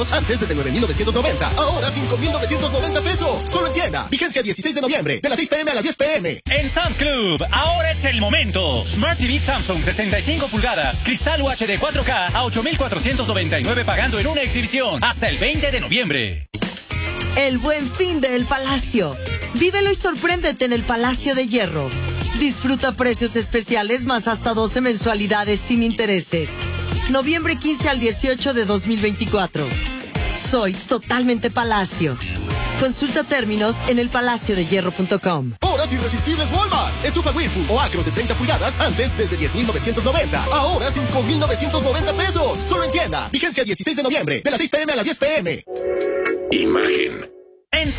Antes desde 9,990. Ahora 5,990 pesos. Solo en tienda. Vigencia 16 de noviembre. De las 6 p.m. a las 10 p.m. En Sam's Club, ahora es el momento. Smart TV Samsung 65 pulgadas. Cristal UHD 4K a 8,499 pagando en una exhibición. Hasta el 20 de noviembre. El buen fin de El Palacio. Vívelo y sorpréndete en el Palacio de Hierro. Disfruta precios especiales más hasta 12 mensualidades sin intereses. Noviembre 15 al 18 de 2024. Soy totalmente Palacio. Consulta términos en elpalaciodehierro.com. Horas irresistibles Walmart. Estufa Whirlpool o Acro de 30 pulgadas. Antes desde 10,990. Ahora 5,990 pesos. Solo en tienda. Vigencia 16 de noviembre. De las 6 p.m. a las 10 p.m. Imagen.